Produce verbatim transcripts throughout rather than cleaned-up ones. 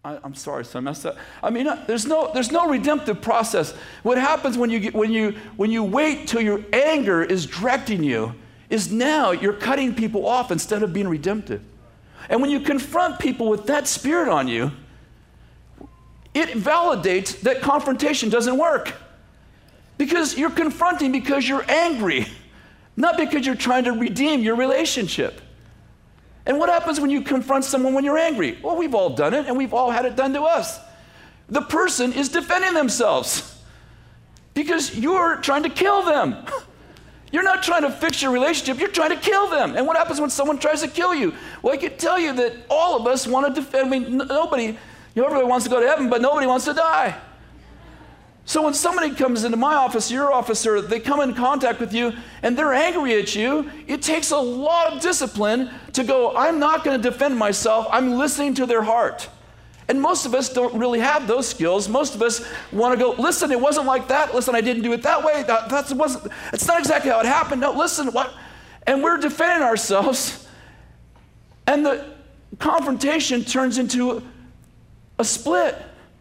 I, I'm sorry, so I messed up. I mean, uh, there's no there's no redemptive process. What happens when you get, when you when you wait till your anger is directing you is now you're cutting people off instead of being redemptive. And when you confront people with that spirit on you, it validates that confrontation doesn't work. Because you're confronting because you're angry, not because you're trying to redeem your relationship. And what happens when you confront someone when you're angry? Well, we've all done it, and we've all had it done to us. The person is defending themselves because you're trying to kill them. You're not trying to fix your relationship, you're trying to kill them. And what happens when someone tries to kill you? Well, I can tell you that all of us want to defend, I mean, nobody, you know, everybody wants to go to heaven, but nobody wants to die. So when somebody comes into my office, your office, or they come in contact with you and they're angry at you, it takes a lot of discipline to go, I'm not going to defend myself, I'm listening to their heart. And most of us don't really have those skills. Most of us want to go, listen, it wasn't like that. Listen, I didn't do it that way. That, that's, wasn't, it's not exactly how it happened. No, listen, what? And we're defending ourselves. And the confrontation turns into a split.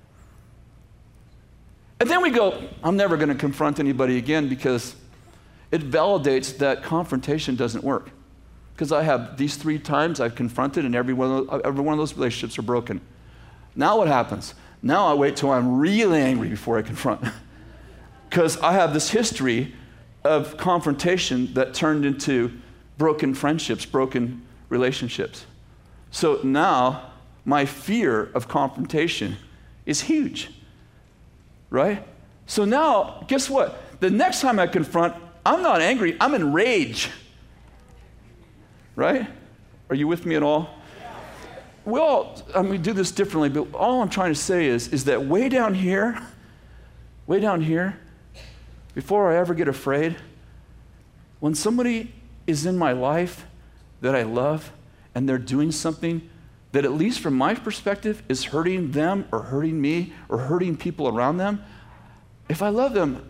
And then we go, I'm never going to confront anybody again because it validates that confrontation doesn't work. Because I have these three times I've confronted and every one, of, every one of those relationships are broken. Now what happens? Now I wait till I'm really angry before I confront. Because I have this history of confrontation that turned into broken friendships, broken relationships. So now my fear of confrontation is huge. Right? So now, guess what? The next time I confront, I'm not angry, I'm in rage. Right? Are you with me at all? We all, I mean, we do this differently, but all I'm trying to say is, is that way down here, way down here, before I ever get afraid, when somebody is in my life that I love and they're doing something that at least from my perspective is hurting them or hurting me or hurting people around them, if I love them,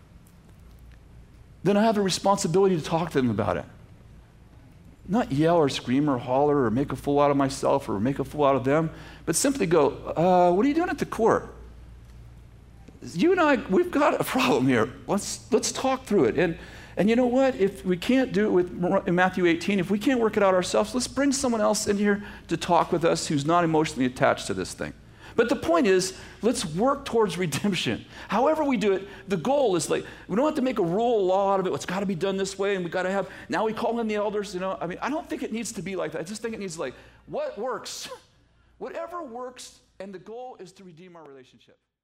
then I have a responsibility to talk to them about it. Not yell or scream or holler or make a fool out of myself or make a fool out of them, but simply go, uh, what are you doing at the court? You and I, we've got a problem here. Let's, let's talk through it. And And you know what? If we can't do it with in Matthew eighteen, if we can't work it out ourselves, let's bring someone else in here to talk with us who's not emotionally attached to this thing. But the point is, let's work towards redemption. However we do it, the goal is like, we don't have to make a rule, a law out of it. It's got to be done this way, and we got to have, now we call in the elders, you know. I mean, I don't think it needs to be like that. I just think it needs like, what works? Whatever works, and the goal is to redeem our relationship.